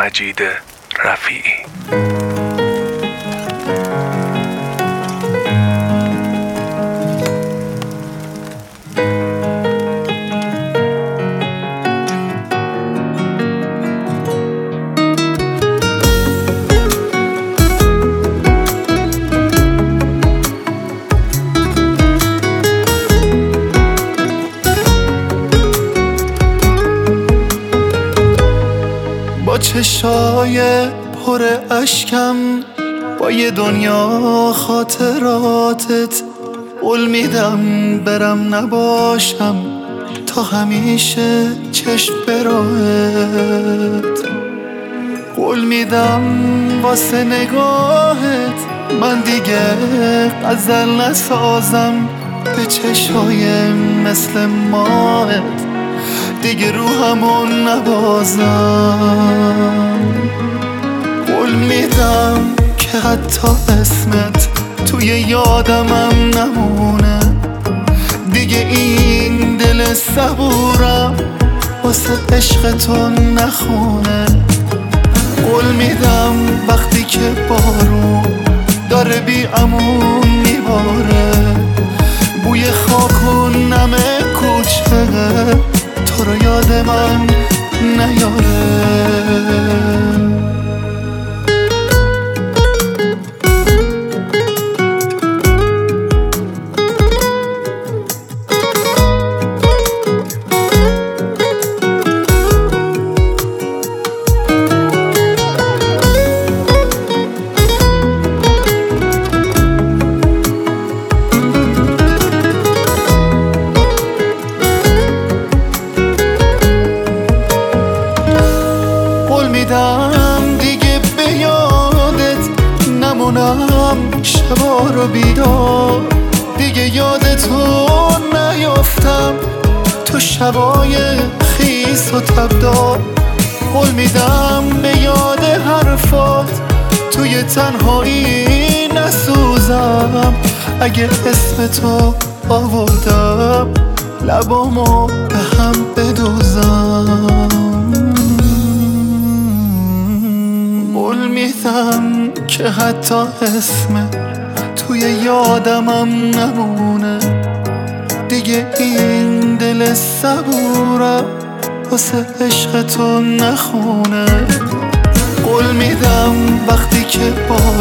مجید رفیعی. با چشای پر اشکم، با یه دنیا خاطراتت، قول میدم برم نباشم تا همیشه چشم به راهت. قول میدم واسه نگاهت من دیگه غزل نسازم، به چشای مثل ماهت دیگه روحمون نبازم. قول میدم که حتی اسمت توی یادمم نمونه، دیگه این دل صبورم واسه عشق تو نخونه. قول میدم وقتی که بارون داره بی امون میباره، بوی خاک و نم کوچه تو رو یاد من نیاره. دیگه به یادت نمونم شبا رو بیدار، دیگه یادتو نیافتم تو شبای خیس و تبدار. قول میدم به یاد حرفات توی تنهایی نسوزم، اگه اسم تو آوردم لبامو به هم بدوزم. قول میدم که حتی اسم توی یادمم نمونه، دیگه این دل صبورم واسه عشق تو نخونه. قول میدم وقتی که با